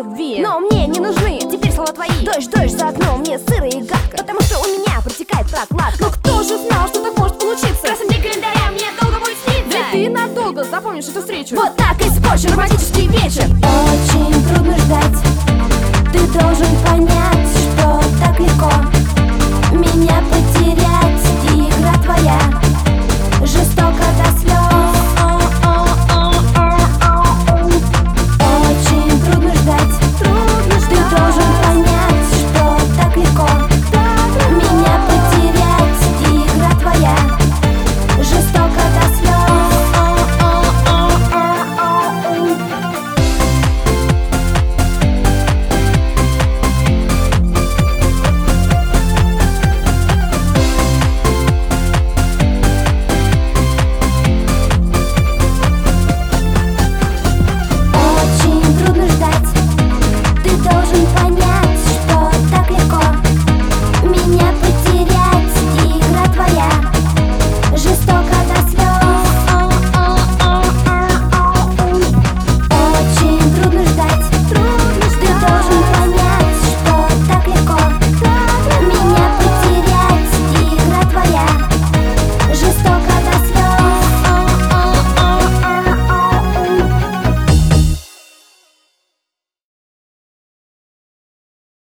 любви, но мне не нужны теперь слова твои. Дождь, дождь за окном, мне сыро и гадко, потому что у меня протекает прокладка. Но кто же знал, что так может получиться? Красный день календаря мне долго будет сниться. Ведь ты надолго запомнишь эту встречу. Вот так испорчен романтический вечер. Очень трудно ждать.